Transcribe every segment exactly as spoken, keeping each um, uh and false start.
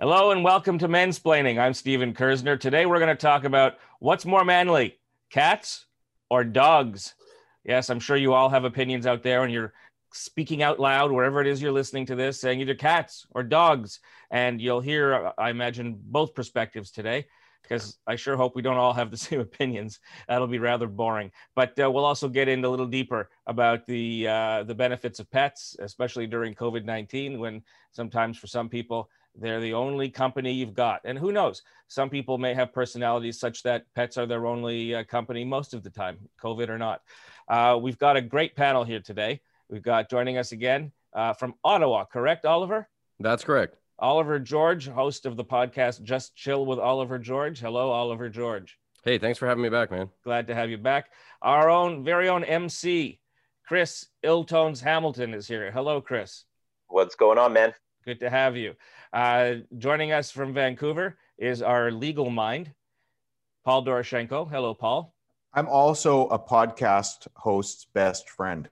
Hello and welcome to Mensplaining. I'm Stephen Kersner. Today we're going to talk about what's more manly, cats or dogs? Yes, I'm sure you all have opinions out there and you're speaking out loud wherever it is you're listening to this, saying either cats or dogs. And you'll hear, I imagine, both perspectives today, because I sure hope we don't all have the same opinions. That'll be rather boring. But uh, we'll also get in a little deeper about the uh, the benefits of pets, especially during COVID nineteen, when sometimes for some people, they're the only company you've got. And who knows? Some people may have personalities such that pets are their only uh, company most of the time, COVID or not. Uh, we've got a great panel here today. We've got joining us again uh, from Ottawa, correct, Oliver? That's correct. Oliver George, host of the podcast Just Chill with Oliver George. Hello, Oliver George. Hey, thanks for having me back, man. Glad to have you back. Our own very own M C, Chris Illtones Hamilton is here. Hello, Chris. What's going on, man? Good to have you. Uh, joining us from Vancouver is our legal mind, Paul Doroshenko. Hello, Paul. I'm also a podcast host's best friend.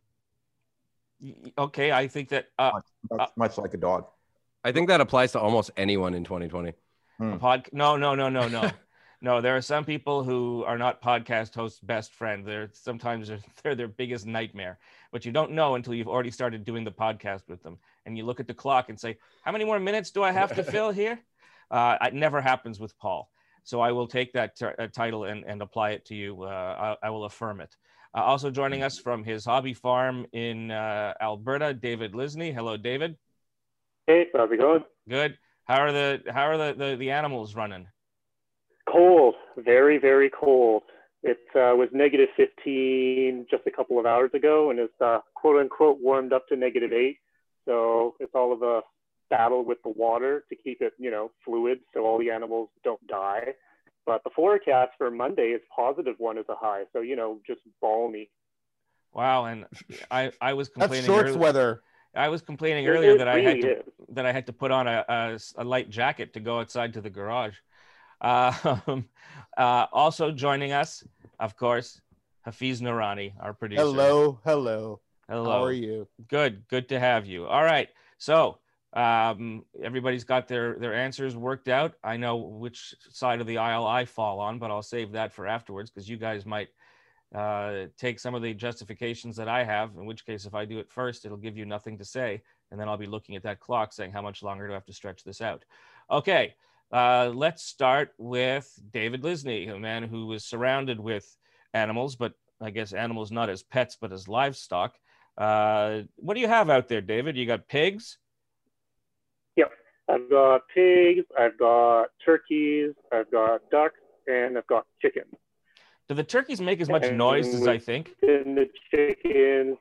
Okay, I think that... Uh, much, much, uh, much like a dog. I think that applies to almost anyone in twenty twenty. Hmm. A pod- no, no, no, no, no. No, there are some people who are not podcast hosts' best friend. They're sometimes they're, they're their biggest nightmare, but you don't know until you've already started doing the podcast with them. And you look at the clock and say, how many more minutes do I have to fill here? Uh, it never happens with Paul. So I will take that t- uh, title and, and apply it to you. Uh, I, I will affirm it. Uh, also joining us from his hobby farm in uh, Alberta, David Lisney. Hello, David. Hey, how's it going? Good. How are the how are the, the, the animals running? Cold, very, very cold. It uh, was negative fifteen just a couple of hours ago, and it's uh, quote unquote warmed up to negative eight. So it's all of a battle with the water to keep it, you know, fluid so all the animals don't die. But the forecast for Monday is positive one as a high. So, you know, just balmy. Wow. And I, I was complaining. That's shorts earlier, weather. I was complaining It- earlier it that I really had to is. that I had to put on a, a, a light jacket to go outside to the garage. Uh, uh, also joining us, of course, Hafiz Noorani, our producer. Hello, hello. Hello. How are you? Good. Good to have you. All right. So um, everybody's got their, their answers worked out. I know which side of the aisle I fall on, but I'll save that for afterwards because you guys might uh, take some of the justifications that I have, in which case, if I do it first, it'll give you nothing to say. And then I'll be looking at that clock saying, how much longer do I have to stretch this out? Okay. Uh, let's start with David Lisney, a man who was surrounded with animals, but I guess animals not as pets, but as livestock. Uh, what do you have out there, David? You got pigs? Yep. I've got pigs, I've got turkeys, I've got ducks, and I've got chickens. Do the turkeys make as much And noise as I think? In the chickens,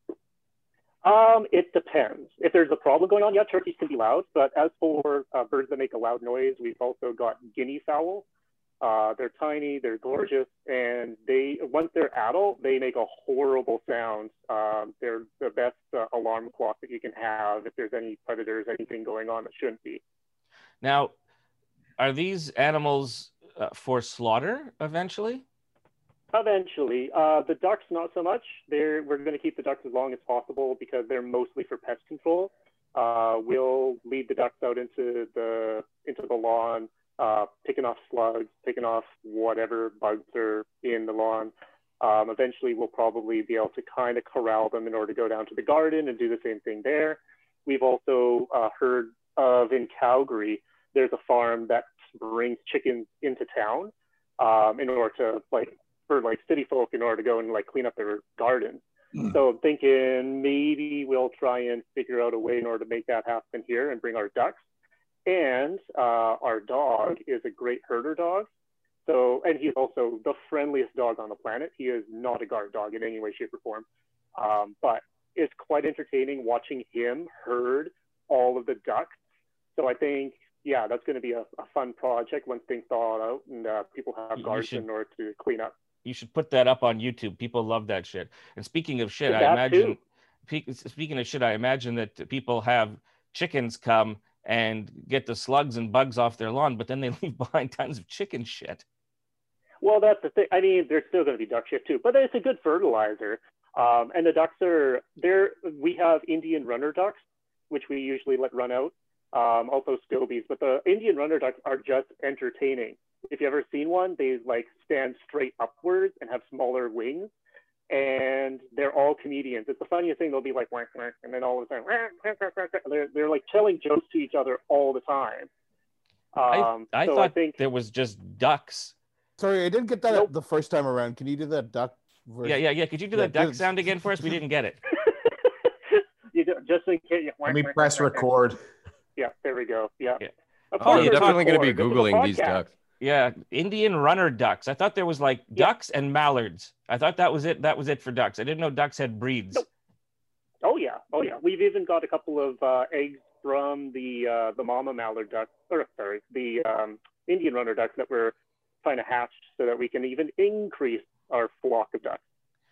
um, it depends. If there's a problem going on, yeah, turkeys can be loud. But as for uh, birds that make a loud noise, we've also got guinea fowl. Uh, they're tiny, they're gorgeous, and they once they're adult, they make a horrible sound. Um, they're the best uh, alarm clock that you can have if there's any predators, anything going on that shouldn't be. Now, are these animals uh, for slaughter eventually? Eventually. Uh, the ducks, not so much. They're, we're going to keep the ducks as long as possible because they're mostly for pest control. Uh, we'll lead the ducks out into the into the lawn, uh, picking off slugs, picking off whatever bugs are in the lawn. Um, eventually, we'll probably be able to kind of corral them in order to go down to the garden and do the same thing there. We've also uh, heard of in Calgary, there's a farm that brings chickens into town um, in order to like, for like city folk in order to go and like clean up their gardens. Mm. So I'm thinking maybe we'll try and figure out a way in order to make that happen here and bring our ducks. And uh, our dog is a great herder dog. So, and he's also the friendliest dog on the planet. He is not a guard dog in any way, shape, or form. Um, but it's quite entertaining watching him herd all of the ducks. So I think, yeah, that's going to be a, a fun project once things thaw out and uh, people have You guards should- in order to clean up. You should put that up on YouTube. People love that shit. And speaking of shit, I That imagine, too. pe- speaking of shit, I imagine that people have chickens come and get the slugs and bugs off their lawn, but then they leave behind tons of chicken shit. Well, that's the thing. I mean, there's still going to be duck shit too, but it's a good fertilizer. Um, and the ducks are there. We have Indian runner ducks, which we usually let run out. Um, also scobies, but the Indian runner ducks are just entertaining. If you ever seen one, they like stand straight upwards and have smaller wings, and they're all comedians. It's the funniest thing. They'll be like, whack, whack, and then all of a sudden, whack, whack, whack, whack. They're, they're like telling jokes to each other all the time. Um, I, I so thought I think there was just ducks. Sorry, I didn't get that Nope. the first time around. Can you do that duck version? Yeah, yeah, yeah. Could you do Yeah, the duck do- sound again for us? We didn't get it. you do, just in case. Let me press record. Yeah, there we go. Yeah. Yeah. Of Oh, course Oh, you're you're it's definitely going to be record. This is a Googling these podcast. ducks. Yeah, Indian runner ducks. I thought there was like Yeah. ducks and mallards. I thought that was it. That was it for ducks. I didn't know ducks had breeds. Nope. Oh yeah, oh yeah. We've even got a couple of uh, eggs from the uh, the mama mallard duck, or sorry, the um, Indian runner ducks that we're trying to hatch so that we can even increase our flock of ducks.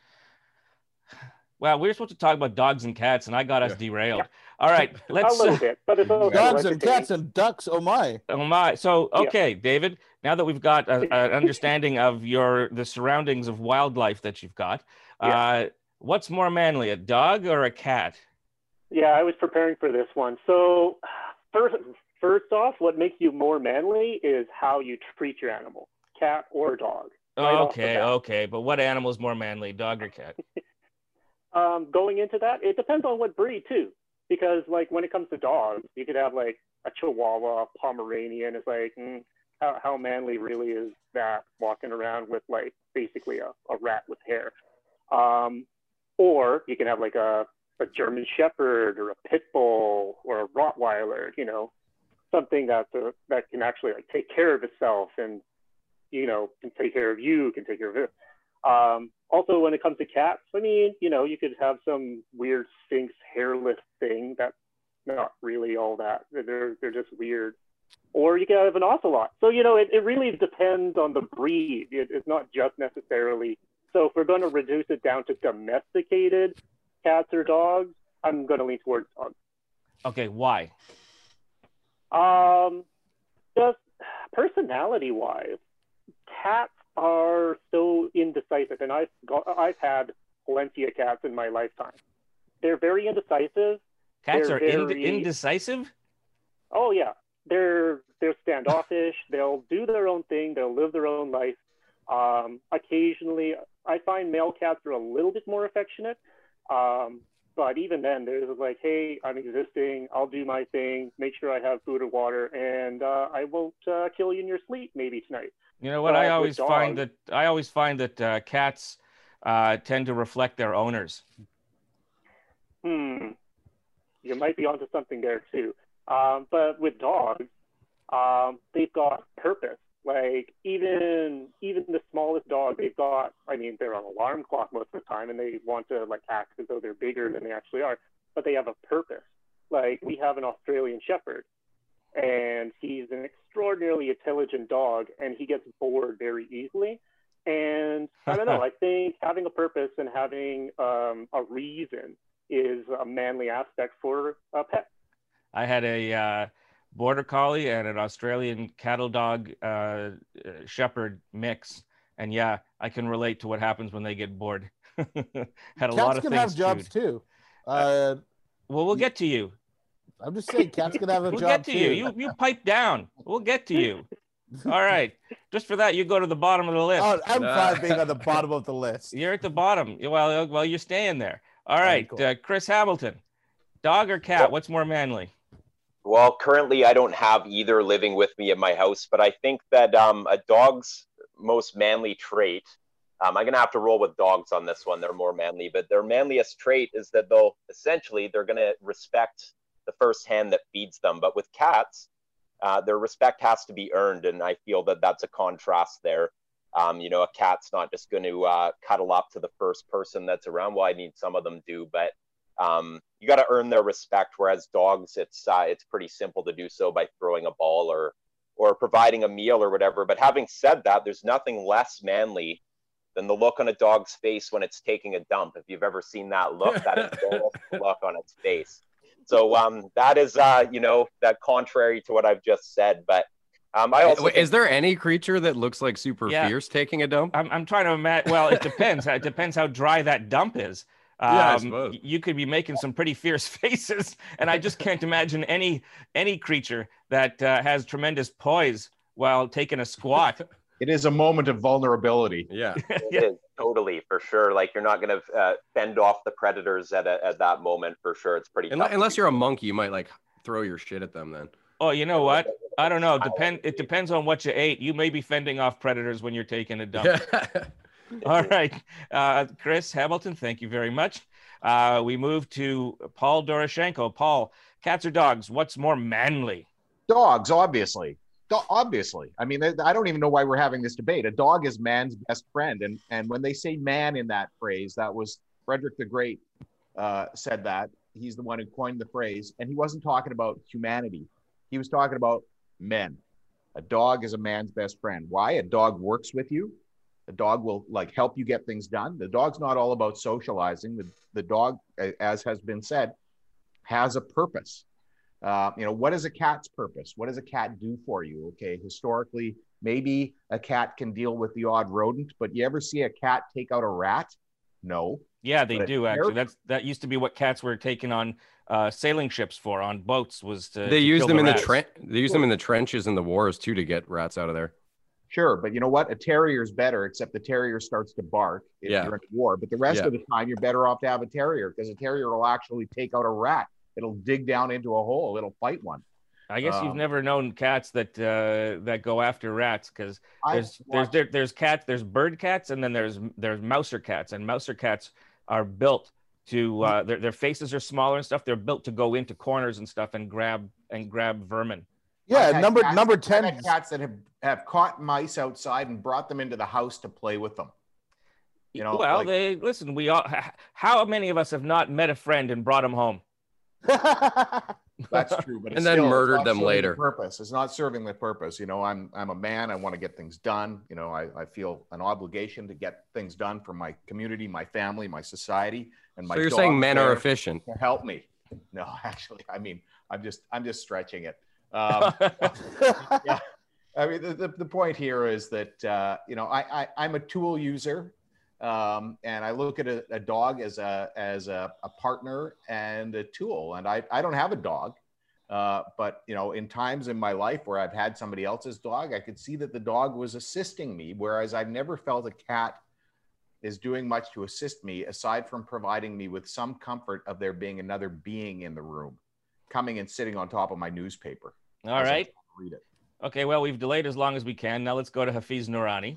Well, we were supposed to talk about dogs and cats, and I got us Yeah. derailed. Yeah. All right, let's. a little bit, but it's also Dogs and entertaining. cats and ducks. Oh my! Oh my! So okay, David. Now that we've got a- an understanding of your the surroundings of wildlife that you've got, Yeah. uh, what's more manly, a dog or a cat? Yeah, I was preparing for this one. So first, first off, what makes you more manly is how you treat your animal, cat or dog. Right off the Okay, bat. okay, but what animal is more manly, dog or cat? Um, going into that, it depends on what breed too, because like when it comes to dogs, you could have like a Chihuahua, a Pomeranian. It's like mm, how how manly really is that walking around with like basically a, a rat with hair, um, or you can have like a a German Shepherd or a Pit Bull or a Rottweiler. You know, something that uh, that can actually like take care of itself and you know can take care of you, can take care of it. Um, also, when it comes to cats, I mean, you know, you could have some weird Sphinx hairless thing that's not really all that. They're they're just weird. Or you could have an ocelot. So, you know, it, it really depends on the breed. It, it's not just necessarily. So if we're going to reduce it down to domesticated cats or dogs, I'm going to lean towards dogs. Okay, why? Um, just personality-wise, cats are so indecisive, and I've got, I've had plenty of cats in my lifetime. They're very indecisive. Cats They're are ind- very- indecisive? Oh yeah, they're they're standoffish. They'll do their own thing. They'll live their own life. Um, occasionally, I find male cats are a little bit more affectionate. Um, but even then, there's like, hey, I'm existing. I'll do my thing. Make sure I have food and water, and uh, I won't uh, kill you in your sleep maybe tonight. You know what? But I with always find dogs- that I always find that uh, cats uh, tend to reflect their owners. Hmm, you might be onto something there too. Um, but with dogs, um, they've got purpose. Like even even the smallest dog, they've got. I mean, they're an alarm clock most of the time, and they want to like act as though they're bigger than they actually are. But they have a purpose. Like we have an Australian Shepherd, and he's an extraordinarily intelligent dog, and he gets bored very easily. And I don't know. I think having a purpose and having um, a reason is a manly aspect for a pet. I had a uh, border collie and an Australian cattle dog uh, uh, shepherd mix, and yeah, I can relate to what happens when they get bored. Had a Cats lot of can things have jobs chewed. too. Uh, Well, we'll get to you. I'm just saying, cats can have a We'll job get to too. you. You you pipe down. We'll get to you. All right. Just for that, you go to the bottom of the list. Oh, I'm Nah. fine being on the bottom of the list. You're at the bottom. Well, well, you're staying there. All right, cool. uh, Chris Hamilton, dog or cat? What's more manly? Well, currently I don't have either living with me in my house, but I think that um, a dog's most manly trait, um, I'm going to have to roll with dogs on this one. They're more manly, but their manliest trait is that they'll essentially, they're going to respect the first hand that feeds them. But with cats, uh, their respect has to be earned. And I feel that that's a contrast there. Um, you know, a cat's not just going to uh, cuddle up to the first person that's around. Well, I mean, some of them do, but um, you got to earn their respect. Whereas dogs, it's uh, it's pretty simple to do so by throwing a ball or or providing a meal or whatever. But having said that, there's nothing less manly than the look on a dog's face when it's taking a dump. If you've ever seen that look, that embarrassed look on its face. So um, that is, uh, you know, that contrary to what I've just said. But um, I also Wait, think- is there any creature that looks like super Yeah. fierce taking a dump? I'm I'm trying to imagine. Well, it depends. It depends how dry that dump is. I um, suppose. you could be making some pretty fierce faces, and I just can't imagine any any creature that uh, has tremendous poise while taking a squat. It is a moment of vulnerability. Yeah. It Yeah. is, totally, for sure. Like, you're not going to uh, fend off the predators at a, at that moment, for sure. It's pretty Unless, tough. unless you're a monkey, you might like throw your shit at them then. Oh, you know what? I don't know. Depend. It depends on what you ate. You may be fending off predators when you're taking a dump. Yeah. All right, uh, Chris Hamilton, thank you very much. Uh, we move to Paul Doroshenko. Paul, cats or dogs? What's more manly? Dogs, obviously. Do- obviously. I mean, I don't even know why we're having this debate. A dog is man's best friend. And, and when they say man in that phrase, that was Frederick the Great uh, said that. He's the one who coined the phrase. And he wasn't talking about humanity. He was talking about men. A dog is a man's best friend. Why? A dog works with you. The dog will like help you get things done. The dog's not all about socializing. The, the dog, as has been said, has a purpose. Uh, you know, what is a cat's purpose? What does a cat do for you? Okay, historically, maybe a cat can deal with the odd rodent, but you ever see a cat take out a rat? No. Yeah, they But do a actually. bear- That's that used to be what cats were taken on uh, sailing ships for, on boats, was to. They to use kill them in the rats. trench. They use them in the trenches in the wars too to get rats out of there. Sure, but you know what? A terrier's better, except the terrier starts to bark if Yeah. you're in a war. But the rest Yeah. of the time, you're better off to have a terrier because a terrier will actually take out a rat. It'll dig down into a hole. It'll fight one. I guess you've Um, never known cats that uh, that go after rats, because I've there's there's watched- there, there's cats, there's bird cats, and then there's there's mouser cats, and mouser cats are built to uh, their their faces are smaller and stuff. They're built to go into corners and stuff and grab and grab vermin. Yeah, I've had number cats- number I've ten. had cats that have, have caught mice outside and brought them into the house to play with them. You know, well, like- they listen. We all. h- How many of us have not met a friend and brought him home? That's true, but And it's then still, it's murdered not them serving the later. Purpose. It's not serving the purpose. You know, I'm I'm a man. I want to get things done. You know, I, I feel an obligation to get things done for my community, my family, my society, and my. So you're dog's saying men are there efficient? to help me? No, actually, I mean, I'm just I'm just stretching it. Um, yeah, I mean, the, the, the point here is that uh, you know, I, I I'm a tool user. Um, and I look at a, a dog as a as a, a partner and a tool. And I, I don't have a dog, uh, but you know, in times in my life where I've had somebody else's dog, I could see that the dog was assisting me. Whereas I've never felt a cat is doing much to assist me, aside from providing me with some comfort of there being another being in the room, coming and sitting on top of my newspaper. All as I right. read it. Okay. Well, we've delayed as long as we can. Now let's go to Hafiz Noorani.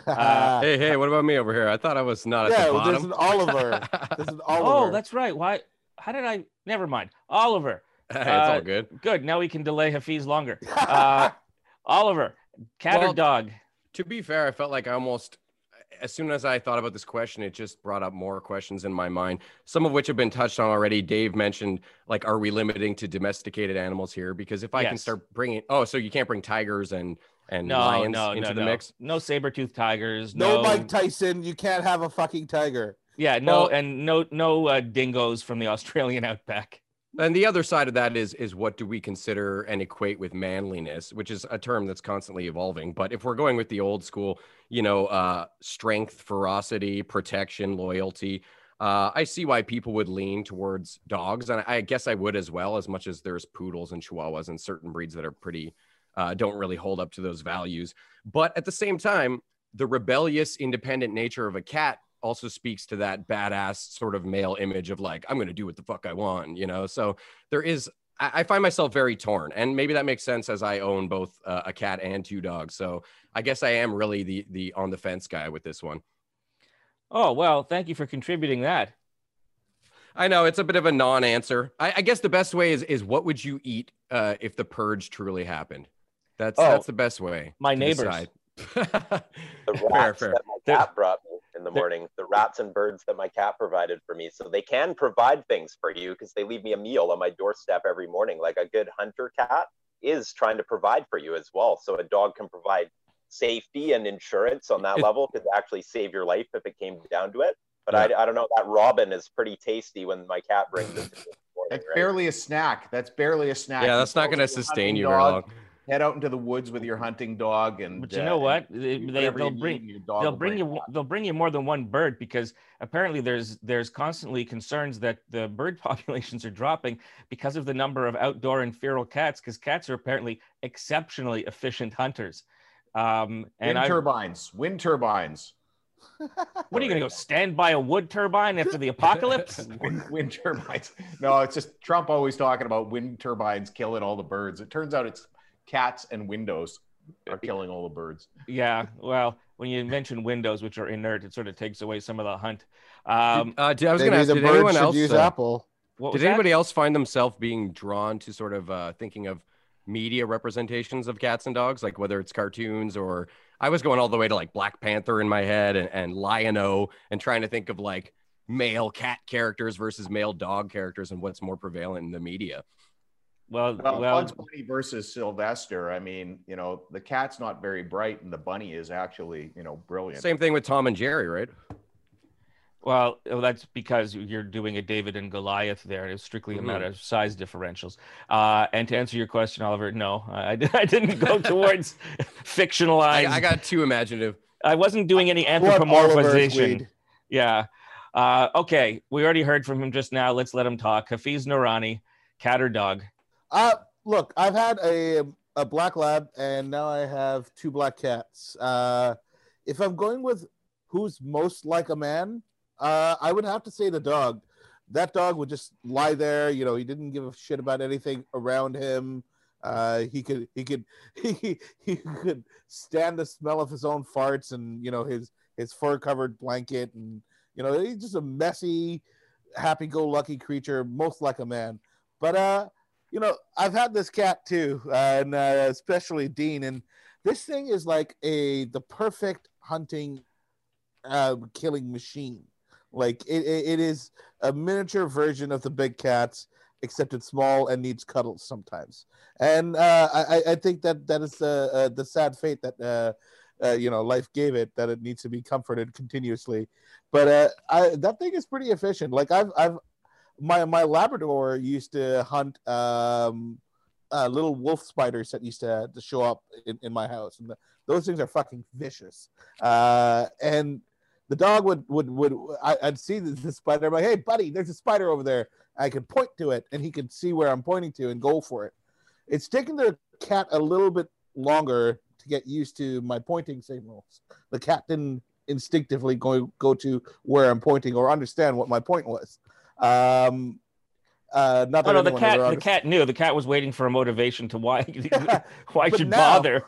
Uh, Hey, hey, what about me over here? I thought I was not at yeah, the well, there's bottom. an Oliver. There's an Oliver. Oh, that's right. Why? How did I? Never mind. Oliver. Hey, it's Uh, all good. Good. Now we can delay Hafiz longer. Uh, Oliver, cat or Well, dog? To be fair, I felt like I almost, as soon as I thought about this question, it just brought up more questions in my mind, some of which have been touched on already. Dave mentioned, like, are we limiting to domesticated animals here? Because if I can Yes. start bringing, oh, so you can't bring tigers and and No, lions no, into no, the no. mix? No saber-toothed tigers. no, No, Mike Tyson. You can't have a fucking tiger. Yeah, no, Well- and no, no uh, dingoes from the Australian outback. And the other side of that is is what do we consider and equate with manliness, which is a term that's constantly evolving. But if we're going with the old school, you know, uh, strength, ferocity, protection, loyalty, uh, I see why people would lean towards dogs, and I guess I would as well. As much as there's poodles and chihuahuas and certain breeds that are pretty uh, don't really hold up to those values, but at the same time, the rebellious, independent nature of a cat also speaks to that badass sort of male image of like, I'm going to do what the fuck I want, you know? So there is, I, I find myself very torn, and maybe that makes sense as I own both uh, a cat and two dogs. So I guess I am really the, the on the fence guy with this one. Oh, well, thank you for contributing that. I know it's a bit of a non-answer. I, I guess the best way is, is what would you eat uh, if the purge truly happened? That's, Oh, that's the best way. my to neighbors. decide. The Fair, rats fair. that my They're- cat brought me in the they're- morning, the rats and birds that my cat provided for me. So they can provide things for you because they leave me a meal on my doorstep every morning. Like a good hunter cat is trying to provide for you as well. So a dog can provide safety and insurance on that It- level, could actually save your life if it came down to it. But Yeah. I, I don't know, that robin is pretty tasty when my cat brings it to me in the morning, That's right? barely a snack. That's barely a snack. Yeah, You that's not throw going to some sustain hunting you very dog- long. head out into the woods with your hunting dog, and But you uh, know what? and They, eat they, whatever they'll you need, bring and your dog they'll will bring you back. they'll bring you more than one bird, because apparently there's there's constantly concerns that the bird populations are dropping because of the number of outdoor and feral cats, because cats are apparently exceptionally efficient hunters. Um, and Wind I turbines, wind turbines. what are you going to go stand by a wood turbine after the apocalypse? wind, wind turbines. No, it's just Trump always talking about wind turbines killing all the birds. It turns out it's cats and windows are killing all the birds. Yeah, well, when you mention windows, which are inert, it sort of takes away some of the hunt. Um, Uh, did- I was Maybe going to ask, the did bird anyone should else use uh, Apple. what did was that? anybody else find themselves being drawn to sort of uh, thinking of media representations of cats and dogs, like whether it's cartoons or I was going all the way to like Black Panther in my head and, and Lion-O and trying to think of like male cat characters versus male dog characters and what's more prevalent in the media. Well, Well, well, Bugs Bunny versus Sylvester. I mean, you know, the cat's not very bright, and the bunny is actually, you know, brilliant. Same thing with Tom and Jerry, right? well, well, that's because you're doing a David and Goliath there, and it's strictly a Mhm. matter of size differentials. Uh, and to answer your question, Oliver, no, I, I didn't go towards fictionalized. I, I got too imaginative. I wasn't doing any What Oliver's anthropomorphization. weed. Yeah. Uh, okay. We already heard from him just now. Let's let him talk. Hafiz Noorani, cat or dog? Uh, look, I've had a a black lab, and now I have two black cats. Uh, if I'm going with who's most like a man, uh, I would have to say the dog. That dog would just lie there. You know, he didn't give a shit about anything around him. Uh, he could he could he, he could stand the smell of his own farts and you know his his fur covered blanket, and you know he's just a messy, happy go lucky creature, most like a man. But uh. You know, I've had this cat too, uh, and uh, especially Dean. And this thing is like a the perfect hunting, uh, killing machine. Like it, it, it is a miniature version of the big cats, except it's small and needs cuddles sometimes. And uh, I, I think that that is uh, uh, the sad fate that uh, uh, you know life gave it, that it needs to be comforted continuously. But uh, I, that thing is pretty efficient. Like I've I've my my Labrador used to hunt um, uh, little wolf spiders that used to, to show up in, in my house, and the, those things are fucking vicious. Uh, and the dog would would would I, I'd see the, the spider. I'm like, hey, buddy, there's a spider over there. I could point to it, and he could see where I'm pointing to and go for it. It's taken the cat a little bit longer to get used to my pointing signals. The cat didn't instinctively go go to where I'm pointing or understand what my point was. Um, uh, not that Oh no, the anyone cat. ever The cat knew. The cat was waiting for a motivation to why why But should now- bother.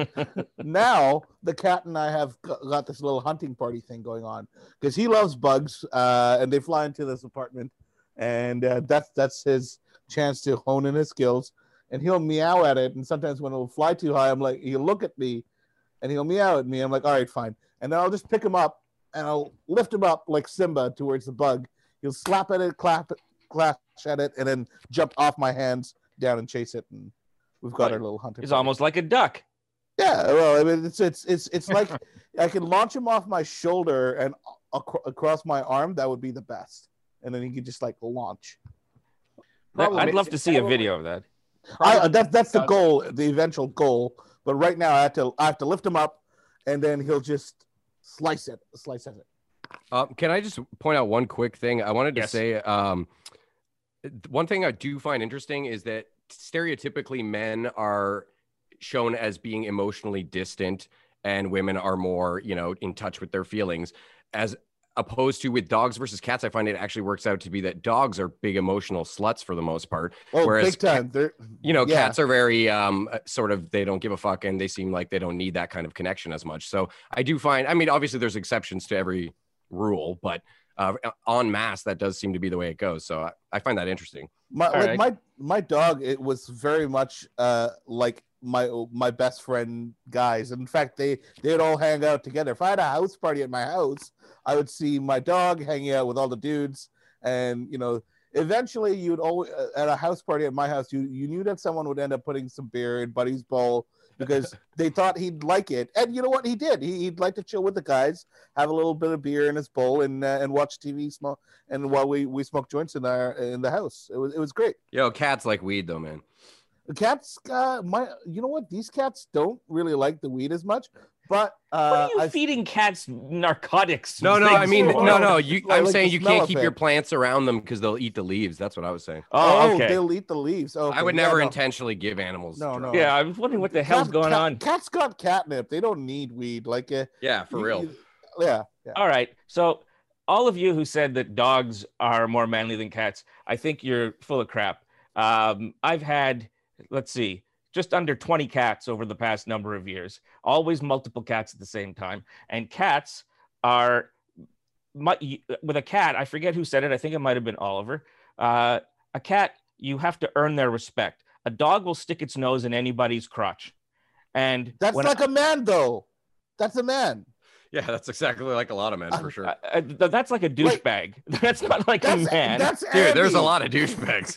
now the cat and I have g- got this little hunting party thing going on because he loves bugs, uh, and they fly into this apartment, and uh, that's that's his chance to hone in his skills. And he'll meow at it, and sometimes when it'll fly too high, I'm like, he'll look at me, and he'll meow at me. I'm like, all right, fine. And then I'll just pick him up, and I'll lift him up like Simba towards the bug. He'll slap at it, clap it, clash at it, and then jump off my hands down and chase it. And we've got Right. our little hunting. It's party. almost like a duck. Yeah, well, I mean, it's it's it's it's like I can launch him off my shoulder and ac- across my arm. That would be the best, and then he could just like launch. Problem I'd is, love to it's see a probably- video of that. I, uh, that's that's the does- goal, the eventual goal. But right now, I have to I have to lift him up, and then he'll just slice it, slice at it. Um, can I just point out one quick thing? I wanted to Yes. say um, one thing I do find interesting is that stereotypically men are shown as being emotionally distant and women are more, you know, in touch with their feelings, as opposed to with dogs versus cats. I find it actually works out to be that dogs are big emotional sluts for the most part. Oh, Whereas big time! They're, You know, yeah. cats are very um, sort of, they don't give a fuck and they seem like they don't need that kind of connection as much. So I do find, I mean, obviously there's exceptions to every rule, but uh, en masse, that does seem to be the way it goes. So I, I find that interesting. My All like right. my my dog, it was very much uh like my my best friend guys. In fact, they they'd all hang out together. If I had a house party at my house, I would see my dog hanging out with all the dudes, and you know, eventually you'd always at a house party at my house, you you knew that someone would end up putting some beer in Buddy's bowl because they thought he'd like it, and you know what, he did. He, he'd like to chill with the guys, have a little bit of beer in his bowl, and uh, and watch T V, smoke, and while we we smoke joints in our in the house, it was it was great. Yo, cats like weed though, man. The cats, uh, my, you know what? These cats don't really like the weed as much. But What uh, are you I, feeding cats narcotics? No, no, things I mean, for? no, no. You, Like- I'm like saying the you smell can't of keep it. your plants around them because they'll eat the leaves. That's what I was saying. Oh, oh, okay. they'll eat the leaves. Okay. I would yeah, never no. intentionally give animals. No, drugs. no. Yeah, I was wondering what the Cat- hell's going cat- on. Cats got catnip. They don't need weed. Like, uh, Yeah, for you- real. you- yeah, yeah. All right. So all of you who said that dogs are more manly than cats, I think you're full of crap. Um, I've had, let's see, just under twenty cats over the past number of years, always multiple cats at the same time. And cats are, with a cat, I forget who said it. I think it might have been Oliver. Uh, a cat, you have to earn their respect. A dog will stick its nose in anybody's crotch. And That's when like a man, though. That's a man. Yeah, that's exactly like a lot of men for sure. Uh, uh, th- that's like a douchebag. That's not like That's a man. That's Dude, there's a Andy. lot of douchebags.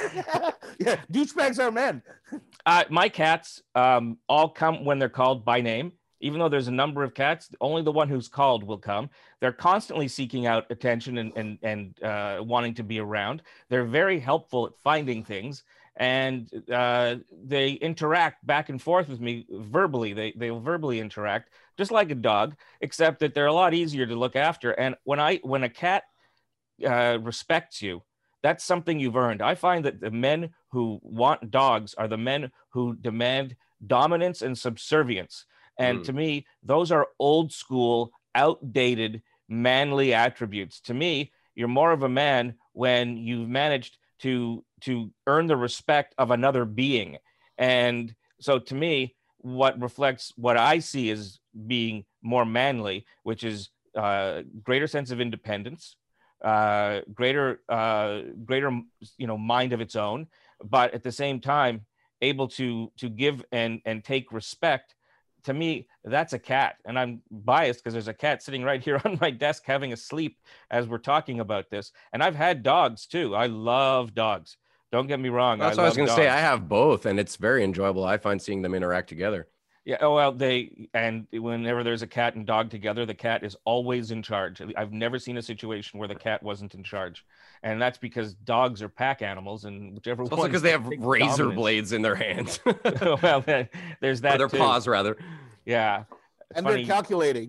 Yeah, douchebags are men. Uh, my cats um, all come when they're called by name. Even though there's a number of cats, only the one who's called will come. They're constantly seeking out attention and and and uh, wanting to be around. They're very helpful at finding things, and uh, they interact back and forth with me verbally. They they'll verbally interact just like a dog, except that they're a lot easier to look after. And when I when a cat uh, respects you, that's something you've earned. I find that the men who want dogs are the men who demand dominance and subservience. And Mm. to me, those are old school, outdated, manly attributes. To me, you're more of a man when you've managed to to earn the respect of another being. And so to me, what reflects what I see as being more manly, which is uh, greater sense of independence, uh, greater uh, greater you know mind of its own, but at the same time able to to give and and take respect. To me, that's a cat. And I'm biased because there's a cat sitting right here on my desk having a sleep as we're talking about this. And I've had dogs too. I love dogs. Don't get me wrong. That's what I was love going to say. dogs. I have both, and it's very enjoyable. I find seeing them interact together. Yeah. Oh, well, they, and whenever there's a cat and dog together, the cat is always in charge. I've never seen a situation where the cat wasn't in charge. And that's because dogs are pack animals, and whichever It's one. also because they have razor blades in their hands. Well, there's that. Or their too. paws, rather. Yeah. It's And funny. they're calculating.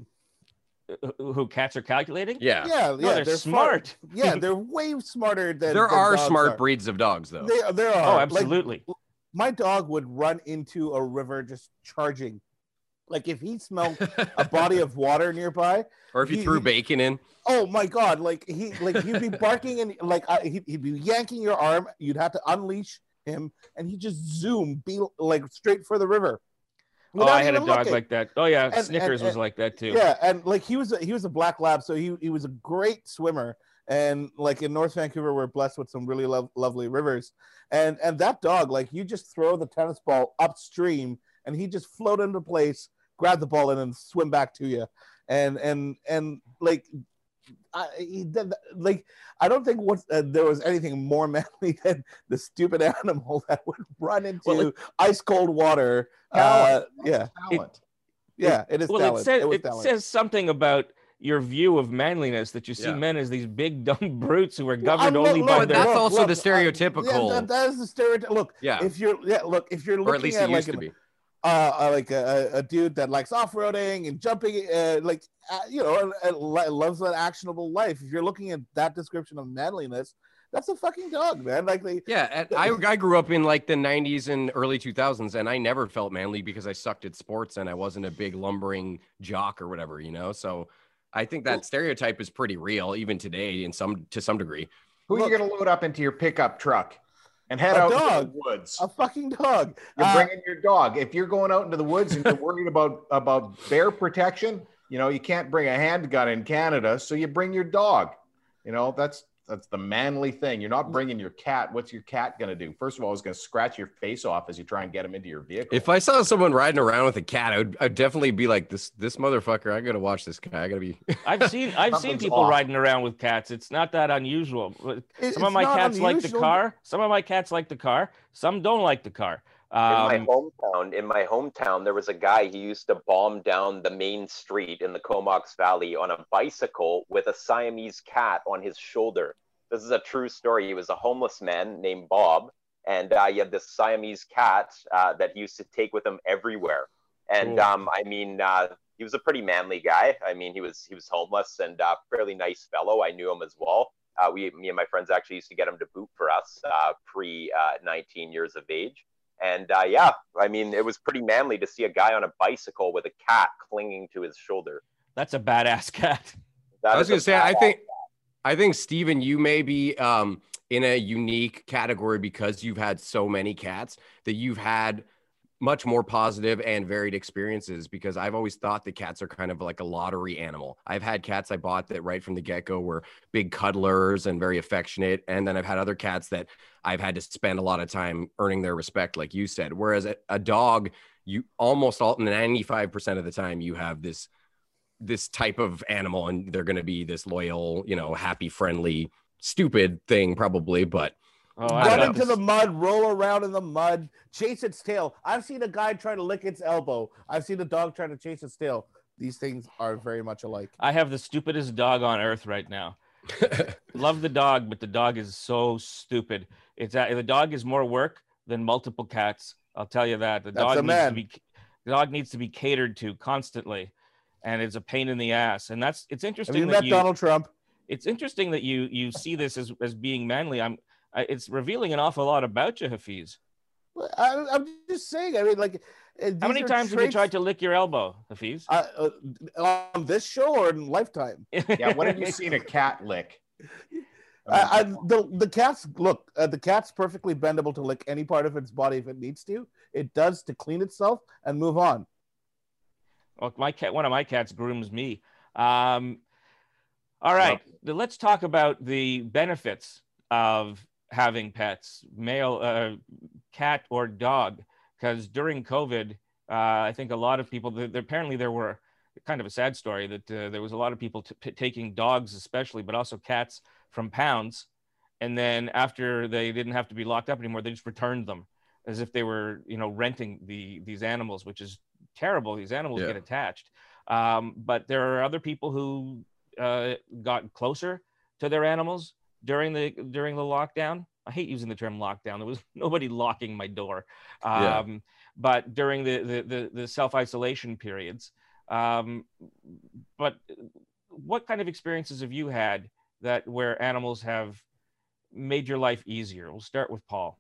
Who who cats are calculating? Yeah. Yeah, yeah. they're far- smart. yeah, they're way smarter than There than are dogs smart are. breeds of dogs, though. They, there Oh, are. Like, absolutely. my dog would run into a river just charging. Like if he smelled a body of water nearby, Or if you he- threw he- bacon in. oh my god! Like he, like he'd be barking and like I, he'd, he'd be yanking your arm. You'd have to unleash him, and he'd just zoom, be like straight for the river. Oh, without I had a even dog looking. like that. Oh yeah, And- Snickers and- was like that too. Yeah, and like he was a, he was a black lab, so he he was a great swimmer. And like in North Vancouver, we're blessed with some really lo- lovely rivers. And and that dog, like you just throw the tennis ball upstream, and he just float into place, grab the ball, and then swim back to you. And and and like. I, he did, like I don't think what uh, there was anything more manly than the stupid animal that would run into Well, it- ice cold water. Uh, Talent. yeah, Talent. yeah, it is Well, talent. it says it was it talent. says something about your view of manliness that you see Yeah. men as these big dumb brutes who are I'm- governed look- only look, by But their. that's also the uh, stereotypical- yeah, that, that is the stereotype. Look, Yeah. if you're yeah, look, if you're looking Or at least at it like used to an, be. uh, uh, like a, a dude that likes off-roading and jumping, uh, like uh, you know, and, and li- loves an actionable life. If you're looking at that description of manliness, that's a fucking dog, man. Like they, Yeah, and I I grew up in like the nineties and early two thousands, and I never felt manly because I sucked at sports and I wasn't a big lumbering jock or whatever, you know. So I think that stereotype is pretty real even today, in some to some degree. Who Look- are you going to load up into your pickup truck and head A out into dog. the woods? a fucking dog. You're Uh, bringing your dog. If you're going out into the woods and you're worried about about bear protection, you know you can't bring a handgun in Canada, so you bring your dog. You know that's that's the manly thing. You're not bringing your cat. What's your cat going to do? First of all, it's going to scratch your face off as you try and get him into your vehicle. If I saw someone riding around with a cat, I would I'd definitely be like, this this motherfucker. I gotta watch this guy. I gotta be. I've seen I've seen Something's people off. riding around with cats. It's not that unusual. it- Some of it's my not cats like the unusual. car. Some of my cats like the car. Some don't like the car. In my Um, hometown, in my hometown, there was a guy who used to bomb down the main street in the Comox Valley on a bicycle with a Siamese cat on his shoulder. This is a true story. He was a homeless man named Bob, and uh, he had this Siamese cat uh, that he used to take with him everywhere. And Cool. um, I mean, uh, he was a pretty manly guy. I mean, he was he was homeless and uh, fairly nice fellow. I knew him as well. Uh, we, me and my friends actually used to get him to boot for us uh, pre uh, nineteen years of age. And uh, yeah, I mean, it was pretty manly to see a guy on a bicycle with a cat clinging to his shoulder. That's a badass cat. That I was is going a to say, I badass think, I think, Steven, you may be um, in a unique category because you've had so many cats that you've had much more positive and varied experiences, because I've always thought that cats are kind of like a lottery animal. I've had cats I bought that right from the get-go were big cuddlers and very affectionate. And then I've had other cats that I've had to spend a lot of time earning their respect, like you said. Whereas a, a dog, you almost all ninety-five percent of the time you have this this type of animal, and they're going to be this loyal, you know, happy, friendly, stupid thing probably, but Oh, I Run love into this. the mud, roll around in the mud, chase its tail. I've seen a guy try to lick its elbow. I've seen a dog try to chase its tail. These things are very much alike. I have the stupidest dog on earth right now. Love the dog, but the dog is so stupid. It's uh, the dog is more work than multiple cats. I'll tell you that. The That's dog a needs man. to be the dog needs to be catered to constantly, and it's a pain in the ass. And that's it's Have interesting you that met you. Donald Trump? It's interesting that you you see this as as being manly. I'm. I, it's revealing an awful lot about you, Hafiz. Well, I, I'm just saying. I mean, like, uh, How many times have you tried to lick your elbow, Hafiz? uh, uh, on this show or in Lifetime? Yeah, when have you seen a cat lick? I, I, the the cat's look. Uh, the cat's perfectly bendable to lick any part of its body if it needs to. It does to clean itself and move on. Well, my cat, one of my cats grooms me. Um, all right, let's talk about the benefits of having pets, male, uh, cat or dog, because during COVID, uh, I think a lot of people, there, apparently there were kind of a sad story that uh, there was a lot of people t- taking dogs especially, but also cats from pounds. And then after they didn't have to be locked up anymore, they just returned them as if they were, you know, renting the these animals, which is terrible. These animals Yeah. get attached. Um, but there are other people who uh, got closer to their animals during the during the lockdown. I hate using the term lockdown. There was nobody locking my door. Um, Yeah. But during the the, the, the self-isolation periods. Um, but what kind of experiences have you had that where animals have made your life easier? We'll start with Paul.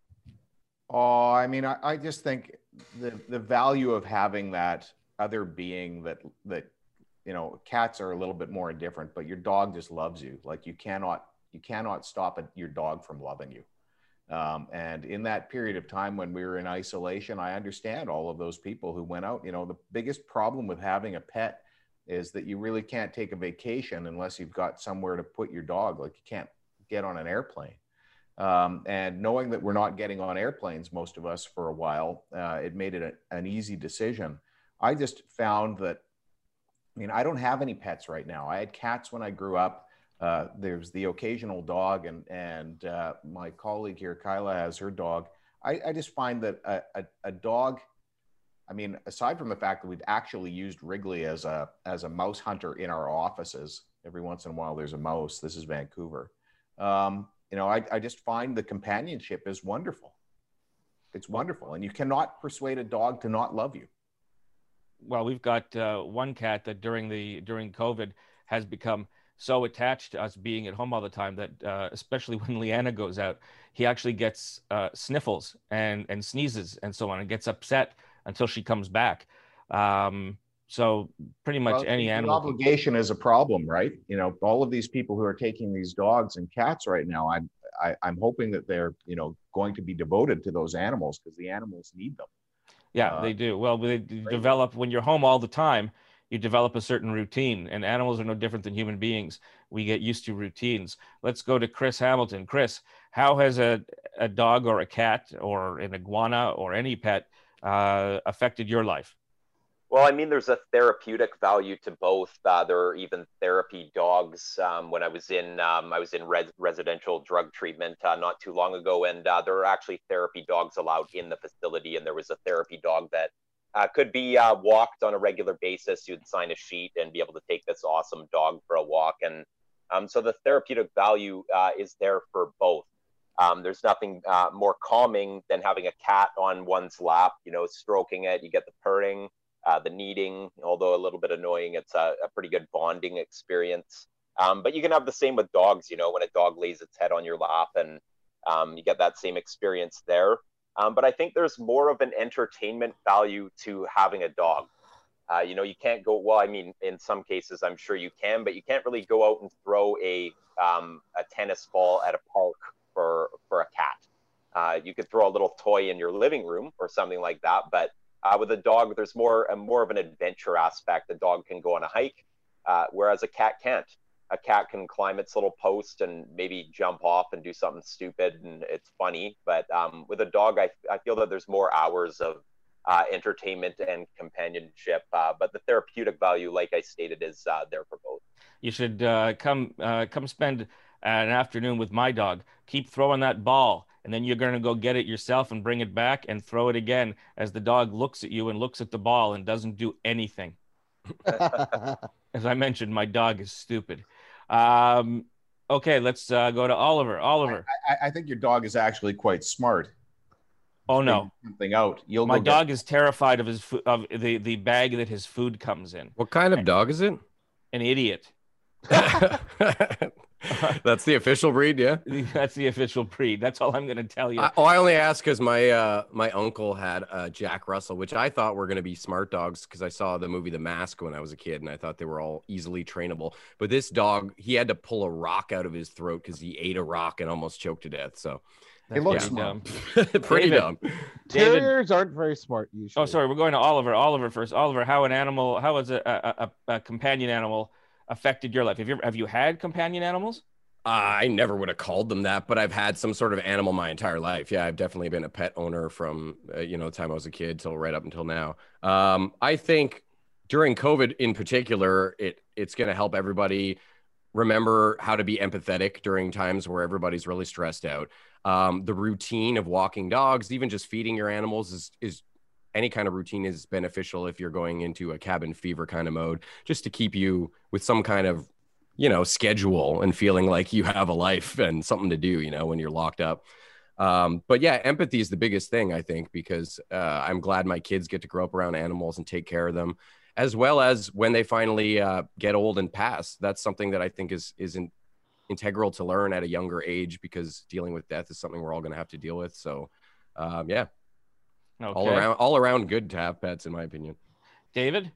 Oh, I mean, I, I just think the the value of having that other being that that you know, cats are a little bit more indifferent, but your dog just loves you. Like you cannot you cannot stop a, your dog from loving you. Um, and in that period of time when we were in isolation, I understand all of those people who went out. You know, the biggest problem with having a pet is that you really can't take a vacation unless you've got somewhere to put your dog. Like you can't get on an airplane. Um, and knowing that we're not getting on airplanes, most of us for a while, uh, it made it a, an easy decision. I just found that, I mean, I don't have any pets right now. I had cats when I grew up. Uh, there's the occasional dog, and and uh, my colleague here, Kyla, has her dog. I, I just find that a, a, a dog, I mean, aside from the fact that we've actually used Wrigley as a as a mouse hunter in our offices, every once in a while there's a mouse. This is Vancouver. Um, you know, I, I just find the companionship is wonderful. It's wonderful, and you cannot persuade a dog to not love you. Well, we've got uh, one cat that during the during COVID has become so attached to us being at home all the time that uh, especially when Leanna goes out, he actually gets uh, sniffles and and sneezes and so on, and gets upset until she comes back. Um, so pretty much Well, any the animal. obligation is a problem, right? You know, all of these people who are taking these dogs and cats right now, I'm I, I'm hoping that they're, you know, going to be devoted to those animals because the animals need them. Yeah, Uh, they do. Well, they develop when you're home all the time. You develop a certain routine, and animals are no different than human beings. We get used to routines. Let's go to Chris Hamilton. Chris, how has a, a dog or a cat or an iguana or any pet uh, affected your life? Well, I mean, there's a therapeutic value to both. Uh, there are even therapy dogs. Um, when I was in, um, I was in res- residential drug treatment uh, not too long ago, and uh, there are actually therapy dogs allowed in the facility. And there was a therapy dog that uh, could be uh, walked on a regular basis. You'd sign a sheet and be able to take this awesome dog for a walk. And um, so the therapeutic value uh, is there for both. Um, there's nothing uh, more calming than having a cat on one's lap, you know, stroking it. You get the purring, uh, the kneading, although a little bit annoying. It's a, a pretty good bonding experience. Um, but you can have the same with dogs, you know, when a dog lays its head on your lap, and um, you get that same experience there. Um, but I think there's more of an entertainment value to having a dog. Uh, you know, you can't go, well, I mean, in some cases, I'm sure you can, but you can't really go out and throw a, um, a tennis ball at a park for, for a cat. Uh, you could throw a little toy in your living room or something like that. But uh, with a dog, there's more, a, more of an adventure aspect. The dog can go on a hike, uh, whereas a cat can't. A cat can climb its little post and maybe jump off and do something stupid, and it's funny. But um, with a dog, I, I feel that there's more hours of Uh, entertainment and companionship, uh, but the therapeutic value, like I stated, is uh, there for both. You should uh, come uh, come spend an afternoon with my dog. Keep throwing that ball, and then you're going to go get it yourself and bring it back and throw it again as the dog looks at you and looks at the ball and doesn't do anything. As I mentioned, my dog is stupid. Um, okay, let's uh, go to Oliver. Oliver. I, I, I think your dog is actually quite smart. Oh no! Something out. You'll My go dog get... is terrified of his fo- of the the bag that his food comes in. What kind of dog is it? An idiot. That's the official breed, yeah. That's the official breed. That's all I'm going to tell you. I, oh, I only ask because my uh, my uncle had uh, Jack Russell, which I thought were going to be smart dogs because I saw the movie The Mask when I was a kid, and I thought they were all easily trainable. But this dog, he had to pull a rock out of his throat because he ate a rock and almost choked to death. So. That's It looks pretty dumb. Pretty David. dumb. David. Terriers aren't very smart usually. Oh, sorry. We're going to Oliver. Oliver first. Oliver, how an animal, how has a, a, a, a companion animal affected your life? Have you have you had companion animals? I never would have called them that, but I've had some sort of animal my entire life. Yeah, I've definitely been a pet owner from uh, you know the time I was a kid till right up until now. Um, I think during COVID in particular, it it's going to help everybody remember how to be empathetic during times where everybody's really stressed out. Um, the routine of walking dogs, even just feeding your animals is, is any kind of routine is beneficial if you're going into a cabin fever kind of mode, just to keep you with some kind of, you know, schedule and feeling like you have a life and something to do, you know, when you're locked up. Um, but yeah, empathy is the biggest thing, I think, because uh, I'm glad my kids get to grow up around animals and take care of them, as well as when they finally uh, get old and pass. That's something that I think is isn't integral to learn at a younger age, because dealing with death is something we're all going to have to deal with. So, um, yeah, Okay. all around, all around good to have pets, in my opinion. David?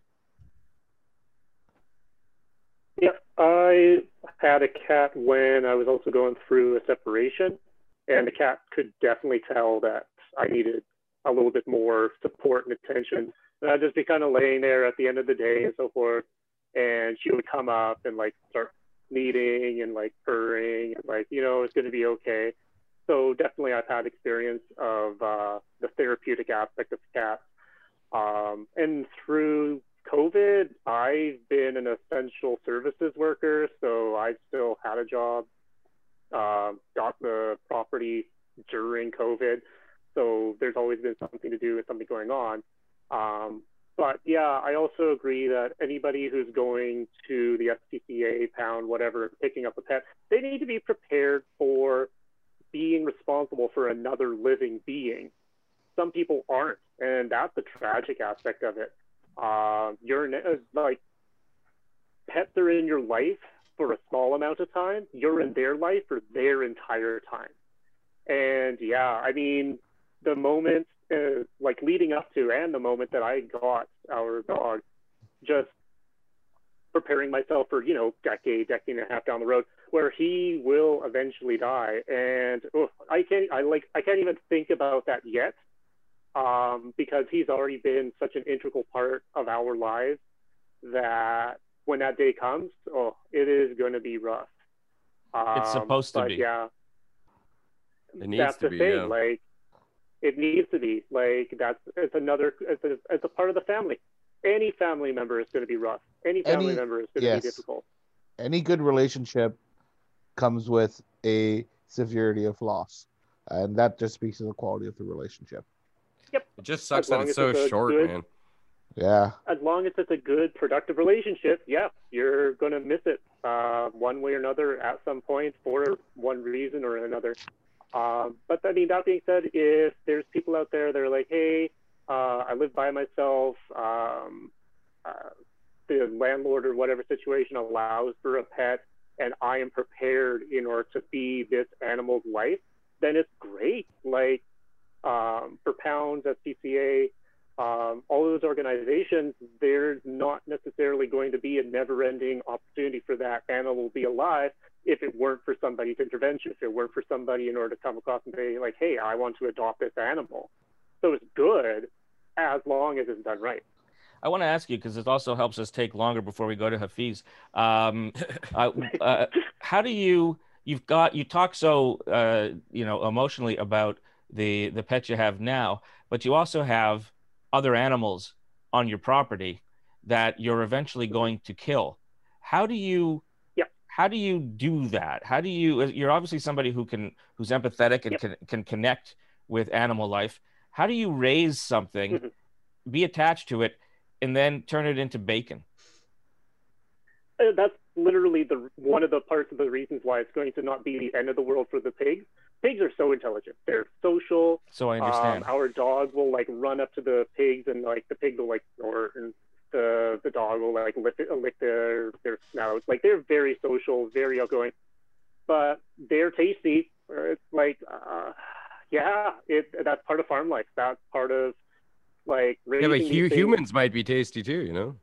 Yeah, I had a cat when I was also going through a separation, and the cat could definitely tell that I needed a little bit more support and attention. And I'd just be kind of laying there at the end of the day and so forth, and she would come up and like start kneading and like purring and like, you know, it's going to be okay. So definitely I've had experience of uh, the therapeutic aspect of cats. Um, and through COVID, I've been an essential services worker, so I still had a job, uh, got the property during COVID. So there's always been something to do with something going on. Um, but yeah, I also agree that anybody who's going to the S P C A, pound, whatever, picking up a pet, they need to be prepared for being responsible for another living being. Some people aren't, and that's the tragic aspect of it. Uh, you're like, pets are in your life for a small amount of time. You're in their life for their entire time. And yeah, I mean, the moment, uh, like leading up to, and the moment that I got our dog, just preparing myself for, you know, decade, decade and a half down the road, where he will eventually die. And oh, I can't, I like, I can't even think about that yet, um, because he's already been such an integral part of our lives that when that day comes, oh, it is going to be rough. Um, It's supposed to but be. Yeah, It needs that's to the be, thing. yeah. Like, it needs to be. Like, that's it's another. It's a, it's a part of the family. Any family member is going to be rough. Any family Any- member is going to yes. be difficult. Any good relationship comes with a severity of loss, and that just speaks to the quality of the relationship. It just sucks As that long it's as so it's a short, good- man. Yeah. As long as it's a good, productive relationship, yeah, you're going to miss it uh, one way or another at some point for one reason or another. Um, but I mean, that being said, if there's people out there that are like, hey, uh, I live by myself, um, uh, the landlord or whatever situation allows for a pet, and I am prepared in order to be this animal's life, then it's great. Like um, for Pounds, S P C A, um, all those organizations, there's not necessarily going to be a never-ending opportunity for that animal to be alive if it weren't for somebody's intervention, if it weren't for somebody in order to come across and say, like, hey, I want to adopt this animal. So it's good as long as it's done right. I want to ask you, because it also helps us take longer before we go to Hafiz. Um, uh, uh, how do you, you've got, you talk so, uh, you know, emotionally about the, the pet you have now, but you also have other animals on your property that you're eventually going to kill. How do you, Yep. how do you do that? How do you, you're obviously somebody who can, who's empathetic and Yep. can, can connect with animal life. How do you raise something, Mhm. be attached to it, and then turn it into bacon? Uh, That's literally the one of the parts of the reasons why it's going to not be the end of the world for the pigs. Pigs are so intelligent. They're social. So I understand. Um, our dog will like run up to the pigs and like the pig will like snort and the the dog will like lick, lick their their snouts. Like they're very social, very outgoing, but they're tasty. It's like, uh, yeah, it that's part of farm life. That's part of like Yeah, raising but these hu- things. humans might be tasty too, you know.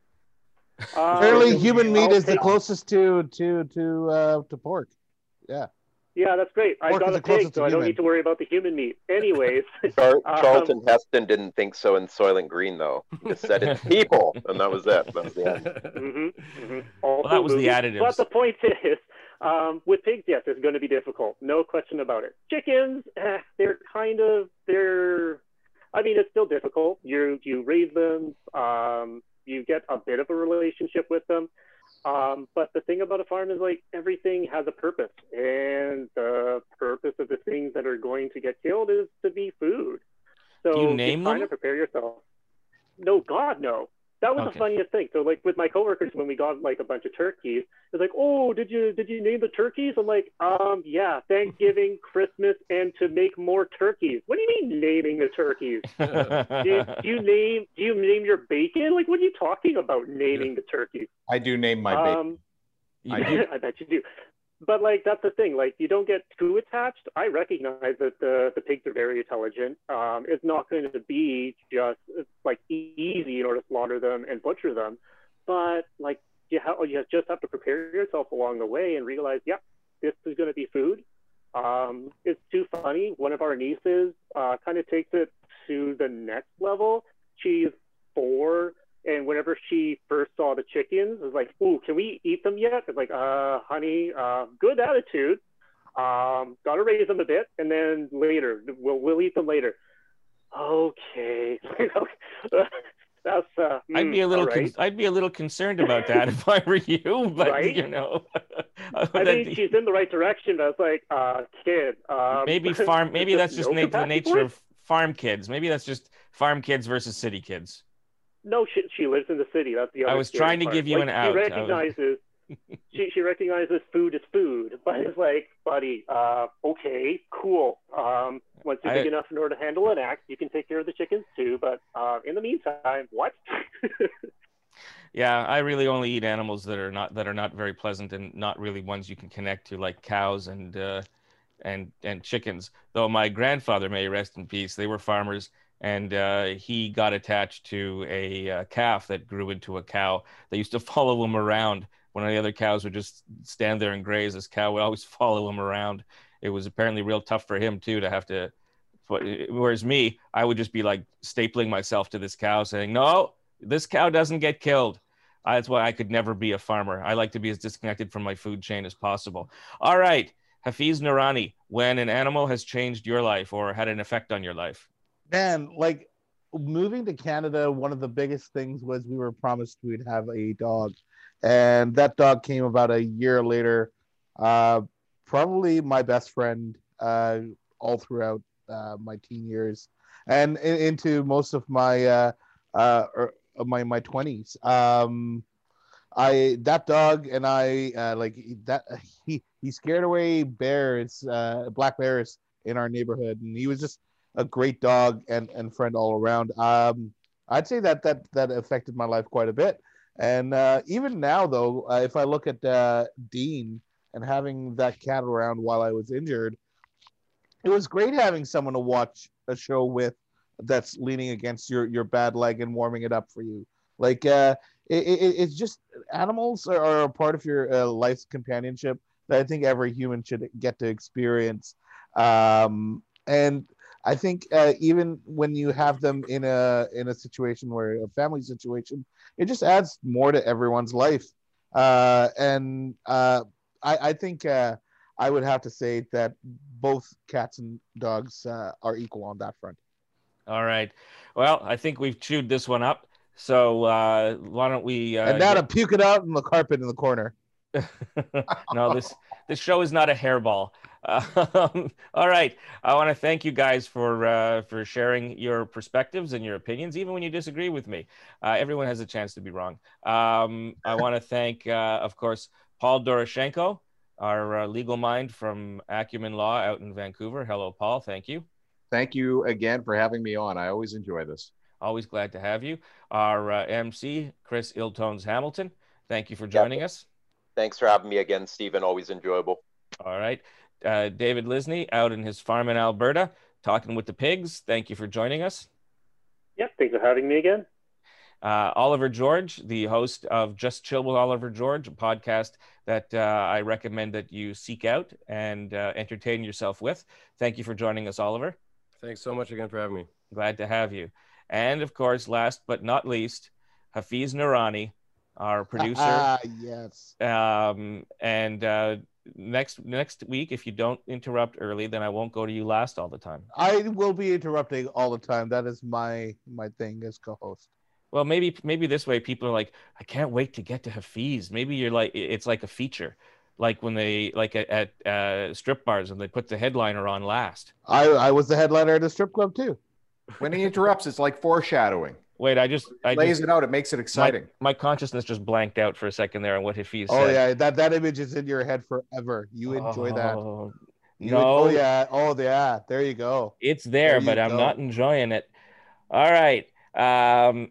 Uh, Apparently, human meat I'll is the take- closest to to to uh, to pork. Yeah. Yeah, that's great. I Pork got is a the closest pig, to so I don't human. need to worry about the human meat. Anyways, Char- Um, Charlton Heston didn't think so in Soylent Green, though. He just said it's people, and that was it. That was the end. mm-hmm, mm-hmm. Also Well, that was the movies. additives. But the point is, um, with pigs, yes, it's going to be difficult. No question about it. Chickens, eh, they're kind of, they're, I mean, it's still difficult. You, you raise them, um, you get a bit of a relationship with them. Um, but the thing about a farm is like everything has a purpose, and the purpose of the things that are going to get killed is to be food. So Do you name kind them? of prepare yourself. No, God, no. That was Okay. the funniest thing. So like with my coworkers, when we got like a bunch of turkeys, it's like, oh, did you did you name the turkeys? I'm like, um, yeah, Thanksgiving, Christmas, and to make more turkeys. What do you mean naming the turkeys? Do you, do you name do you name your bacon? Like, what are you talking about naming the turkeys? I do name my bacon. Um, You do. I bet you do. But like that's the thing. Like you don't get too attached. I recognize that the the pigs are very intelligent. Um, it's not going to be just like easy in order to slaughter them and butcher them, but like you ha- you just have to prepare yourself along the way and realize, yep, this is going to be food. Um, it's too funny. One of our nieces uh, kind of takes it to the next level. She's four. And whenever she first saw the chickens, it was like, ooh, can we eat them yet? It's like, uh, honey, uh, good attitude. Um, gotta raise them a bit, and then later, we'll we'll eat them later. Okay. That's uh I'd be a mm, little, all right. con- I'd be a little concerned about that if I were you, but Right? you know, I that- mean, she's in the right direction, but it's like, uh, kid. Um, maybe farm, maybe there's that's just no na- the capacity nature for it? of farm kids. Maybe that's just farm kids versus city kids. No, she, she lives in the city. That's the other I was scary trying to part. give you Like, an out. She I was- recognizes she she recognizes food is food, but it's like, buddy, uh, okay, cool. Um, once you're I- big enough in order to handle an axe, you can take care of the chickens too. But uh, in the meantime, what? Yeah, I really only eat animals that are not that are not very pleasant and not really ones you can connect to, like cows and uh, and and chickens. Though my grandfather, may he rest in peace, they were farmers, and uh, he got attached to a uh, calf that grew into a cow. They used to follow him around when the other cows would just stand there and graze. This cow would always follow him around. It was apparently real tough for him too to have to. Whereas me, I would just be like stapling myself to this cow, saying, "No, this cow doesn't get killed." That's why I could never be a farmer. I like to be as disconnected from my food chain as possible. All right, Hafiz Noorani, when an animal has changed your life or had an effect on your life. Man, like moving to Canada, one of the biggest things was we were promised we'd have a dog, and that dog came about a year later. Uh, probably my best friend uh, all throughout uh, my teen years and in, into most of my uh, uh, er, my my twenties. Um, I that dog and I uh, like that he he scared away bears, uh, black bears in our neighborhood, and he was just a great dog and, and friend all around. Um, I'd say that that that affected my life quite a bit. And uh, even now, though, uh, if I look at uh, Dean and having that cat around while I was injured, it was great having someone to watch a show with that's leaning against your, your bad leg and warming it up for you. Like, uh, it, it, it's just animals are, are a part of your uh, life's companionship that I think every human should get to experience. Um, and I think uh, even when you have them in a in a situation where a family situation, it just adds more to everyone's life. Uh, and uh, I, I think uh, I would have to say that both cats and dogs uh, are equal on that front. All right. Well, I think we've chewed this one up. So uh, why don't we? Uh, and now get... to puke it out in the carpet in the corner. No, this this show is not a hairball. Um, all right. I want to thank you guys for uh, for sharing your perspectives and your opinions, even when you disagree with me. Uh, everyone has a chance to be wrong. Um, I want to thank, uh, of course, Paul Doroshenko, our uh, legal mind from Acumen Law out in Vancouver. Hello, Paul. Thank you. Thank you again for having me on. I always enjoy this. Always glad to have you. Our uh, M C, Chris Iltones Hamilton. Thank you for joining us. Thanks for having me again, Stephen. Always enjoyable. All right. Uh, David Lisney out in his farm in Alberta, talking with the pigs. Thank you for joining us. Yep, thanks for having me again. Uh, Oliver George, the host of Just Chill with Oliver George, a podcast that uh, I recommend that you seek out and uh, entertain yourself with. Thank you for joining us, Oliver. Thanks so much again for having me. Glad to have you. And of course, last but not least, Hafiz Noorani, our producer. Ah, yes. Um, and uh, next next week, if you don't interrupt early, then I won't go to you last all the time. I will be interrupting all the time. That is my my thing as co-host. Well, maybe maybe this way people are like, I can't wait to get to Hafiz. Maybe you're like, it's like a feature, like when they like at, at uh, strip bars and they put the headliner on last. I I was the headliner at a strip club too. When he interrupts, it's like foreshadowing. Wait, I just I lays just, it out. It makes it exciting. My, my consciousness just blanked out for a second there on what Hafiz oh, said. yeah, that that image is in your head forever. You enjoy oh, that. You no. En- oh yeah. Oh yeah. There you go. It's there, there but I'm go. not enjoying it. All right. Um,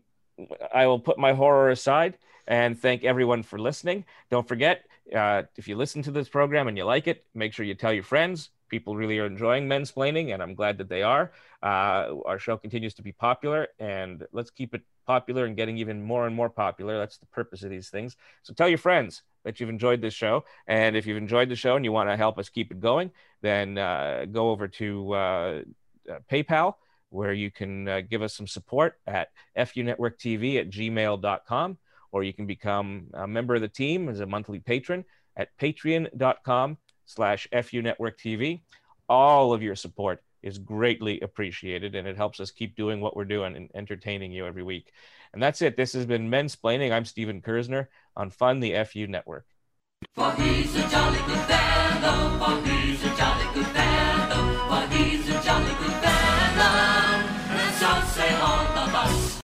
I will put my horror aside and thank everyone for listening. Don't forget, uh, if you listen to this program and you like it, make sure you tell your friends. People really are enjoying Mensplaining, and I'm glad that they are. Uh, our show continues to be popular, and let's keep it popular and getting even more and more popular. That's the purpose of these things. So tell your friends that you've enjoyed this show. And if you've enjoyed the show and you want to help us keep it going, then uh, go over to uh, uh, PayPal, where you can uh, give us some support at funetworktv at gmail dot com, or you can become a member of the team as a monthly patron at patreon.com slash funetworktv. All of your support is greatly appreciated, and it helps us keep doing what we're doing and entertaining you every week. And that's it. This has been Mensplaining. I'm Stephen Kersner on Fun, the F U Network. For he's a jolly good fellow, for he's a jolly